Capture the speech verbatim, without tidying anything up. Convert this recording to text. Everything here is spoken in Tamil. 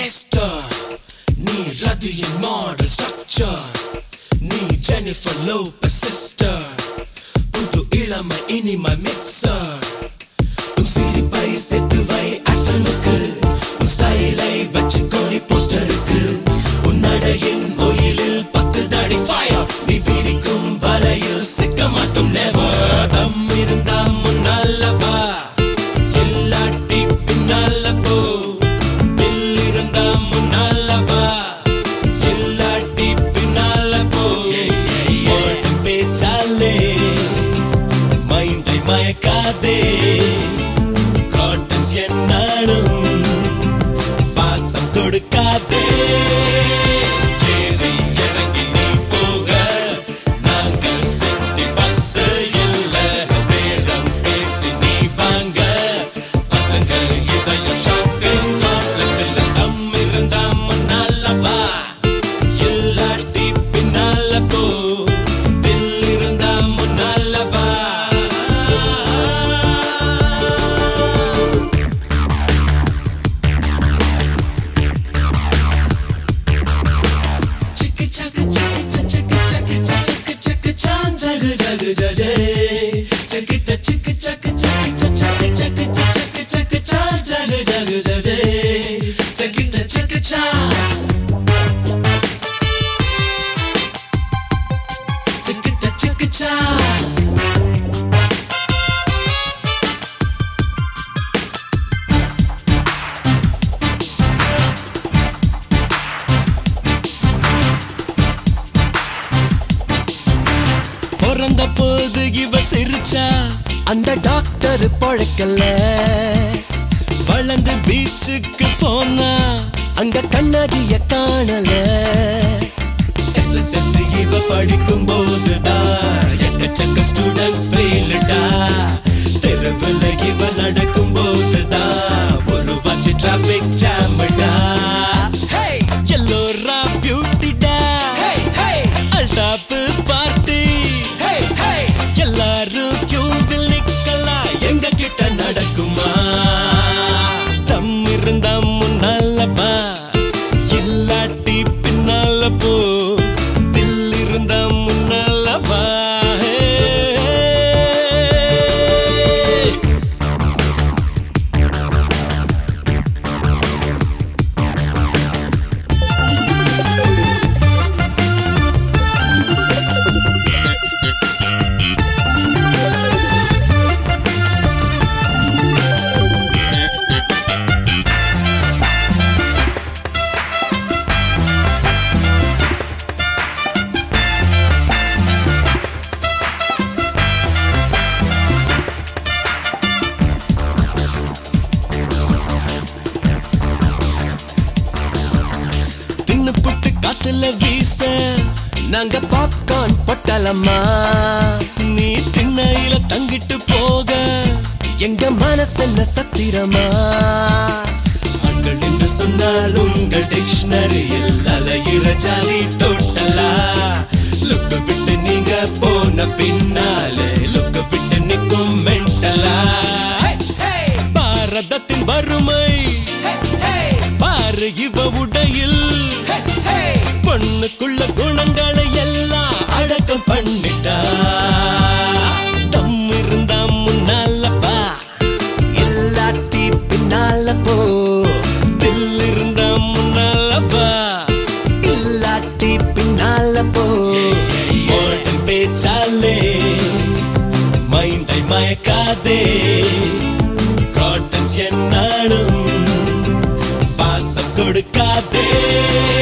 Esther, nee Radian model structure, nee Jennifer Lopez sister, புது இளமை இனிமை mixer. உன் சிரிப்பை சேர்த்து வை ஆட் ஃபில்முக்கு, உன் ஸ்டைலை வச்சுக்கோ நீ போஸ்டருக்கு, உன் நடையின் ஒயிலில் பத்து தாடி ஃபயர், நீ விரிக்கும் வலையில் சிக்க மாட்டோம் never. தம் இருந்தா முன்னால வா, இல்லாட்டி பின்னால போ, தில் இருந்தா முன்னால வா, இல்லாட்டி பின்னால போ. ஓடும் பேச்சாலே மைண்டை மயக்காதே, காட்டன்ஸ் என்னாலும் வாசம் கொடுக்காதே. ஏறி இறங்கி நீ போக நாங்கள் சிட்டி பஸ் இல்ல, பேரம் பேசி நீ வாங்க பசங்க இதயம் ஷாப்பிங் காம்ப்ளெக்ஸ் இல்ல. தம் இருந்தா முன்னால வா, இல்லாட்டி பின்னால போ, தில் இருந்தா முன்னால வா. Chicka chaka chaka chaka chaka chaka chaka chan jaga jaga jaga, chaka chaka chaka chaka chaka chaka chaka chaka chan jaga jaga jaga, chaka chaka cha, chaka chaka cha. பிறந்த போது இவ சிரிச்சா அந்த டாக்டர் பொழைக்கல, வளர்ந்து பீச்சுக்கு போனா அங்க கண்ணாடிய காணல. எஸ்எஸ்எல்சி இவ படிக்கும் போதுதான் எக்கச்சக்க ஸ்டூடெண்ட்ஸ் ஃபெயில்டா, தெருவில் இவ நடக்கும் போதுதான் ஒரு வாட்சி டிராபிக் ஜாம்டா. எல்லோரா பியூட்டிடா, அல்டாப்பு பார்ட்டி, எல்லாரும் கியூவில் நிக்கலாம், எங்க கிட்ட நடக்குமா? தம் இருந்தா முன்னால வா, இல்லாட்டி பின்னால போ, தில் இருந்தா முன்னால வா. தின்னு புட்டு காத்துல வீச நாங்க பாப்கார்ன் பொட்டலம்மா, நீ திண்ணையில தங்கிட்டு போக எங்க மனசென்ன சத்திரமா. ஆண்கள் என்று சொன்னால் உங்கள் டிக்ஷனரியில் அலையிற ஜாலி டோட்டலா, லுக்க விட்டு நீங்க போன பின்னாலே லுக்க விட்டு நிற்கும் மென்டலா. பாரதத்தின் வறுமை பாரு இவ உடையில், பொண்ணுக்குள்ள குணங்களை எல்லாம் அடக்கம் பண்ணிட்டா. தம் இருந்தா முன்னால வா, இல்லாட்டி பின்னால போ, தில் இருந்தா முன்னால வா, இல்லாட்டி பின்னால போ. ஓடும் பேச்சாலே மைண்டை மயக்காதே, காட்டன்ஸ் என்னாலும் வாசம் கொடுக்காதே.